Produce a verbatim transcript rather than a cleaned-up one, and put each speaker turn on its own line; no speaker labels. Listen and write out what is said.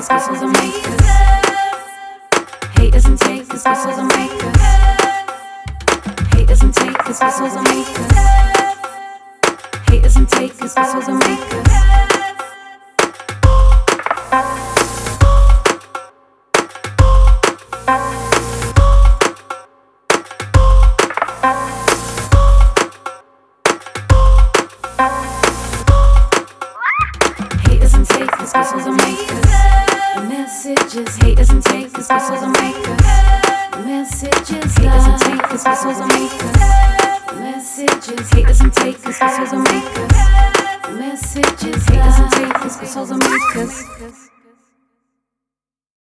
takers, whistles and makers. Haters and takers, whistles and makers. Haters and takers, whistles and makers. Haters and takers, whistles and makers. Haters and takers, whistles and makers. Messages, haters and takers, whistles and makers. Messages, haters and takers, whistles and makers. Messages, haters and takers, whistles and makers. Messages, haters and takers, whistles and makers.